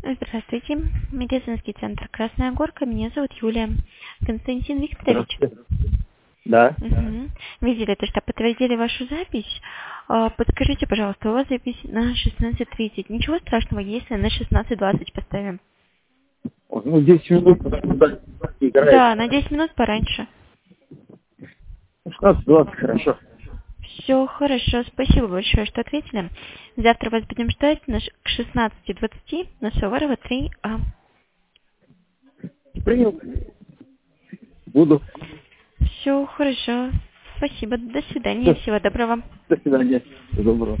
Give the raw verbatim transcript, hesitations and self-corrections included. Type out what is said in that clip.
Здравствуйте. Медицинский центр «Красная Горка». Меня зовут Юлия. Константин Викторович. Здравствуйте. Да. Угу. Видели то, что подтвердили вашу запись. А, Подскажите, пожалуйста, у вас запись на шестнадцать тридцать. Ничего страшного, если на шестнадцать двадцать поставим? Ну, десять минут туда играет. Да, на десять минут пораньше. шестнадцать двадцать, хорошо. Все хорошо, спасибо большое, что ответили. Завтра вас будем ждать на ш- к шестнадцати двадцати на Суворова три А. Принял. Буду. Все хорошо, спасибо, до свидания, До, всего доброго. до свидания. Всего доброго.